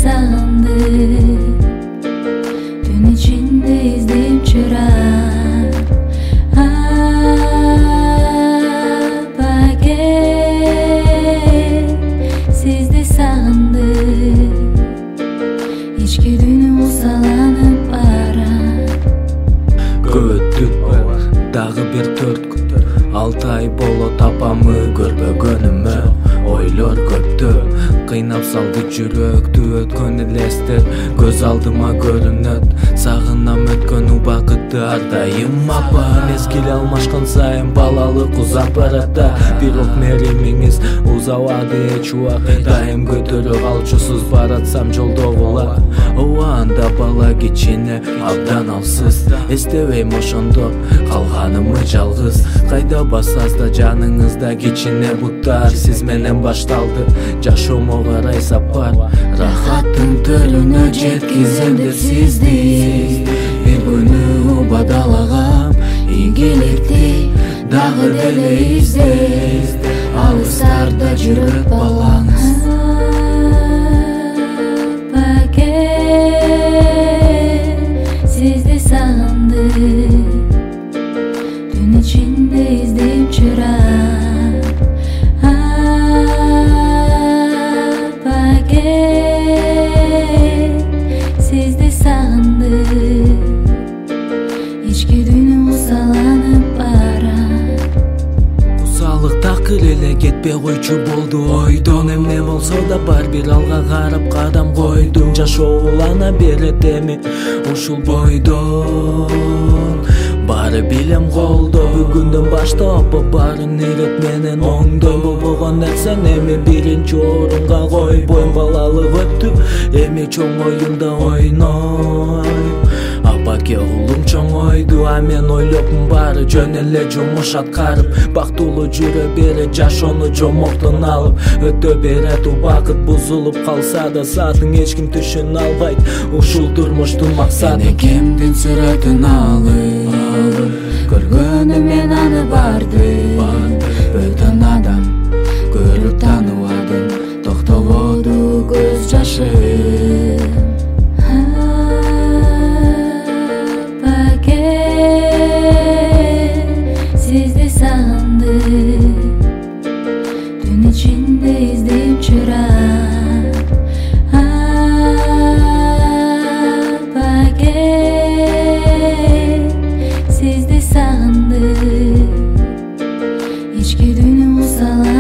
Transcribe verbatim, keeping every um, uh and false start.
sağındı. Dün içinde izleyip çırar. Apage sizde sağındı. İçki dünü usalanıp ara. Göttük dağı bir dört gün, altı ay bolo tapamı görбөгөнүмө ойлор көптү, кыйнап салды жүрөктү өткөн элестер көз алдыма көрүнөт. Сагынам өткөн убакытты ар дайым апа. Мезгил алмашкан сайын балалык узап барата, бирок меримиңиз узабады эч убакыт. Дайым көтөрүп алчусуз баратсам жолдогулар. Ооба анда бала кичине абдан алсыз, эстебейм ошондо калганымы жалгыз. Кайда бассаз да жаныңызда кичине буттар сиз менен башталды. Жашоомо карай сапар, рахаттын төлүнө жеткизем деп сизди. Бир күнү бадалагам ийгиликти дагы деле издейт, алыстарда жүрөт балаңыз. Апage sizde sağındı. Dün içinde izleyip çırar. Apage sizde sağındı. İçki dünü usalanıp ara. Усалык такыр эле кетпей койчу болду ойдон. Эмне болсо да бар бир алга карап кадам койдум. Жашоо улана берет эми ушул бойдон. Баары билем колдо, бүгүндөн баштап баарын ирет менен оңдо. Болбогон нерсен эми биринчи орунга койбойм. Балалык өттү, эми чоң оюнда ойнойм. Апаке улум чоңойду, а мен ойлопмун баары жөн эле жумуш аткарып. Бактылуу жүрө берет жашоону жомоктон алып. Өтө берет убакыт, бузулуп калса да саатың эч ким түшүнө албайт. Ушул турмуштун максаты Энекемдин сүрөтүн алып, көргөнүм мен аны барды. Бөтөн адам көрүп тааныбадым, токтободу көз жашым. Апage sizde sağındı. Dün içinde izleyip çırar. Apage sizde sağındı. İçki dünü usalan.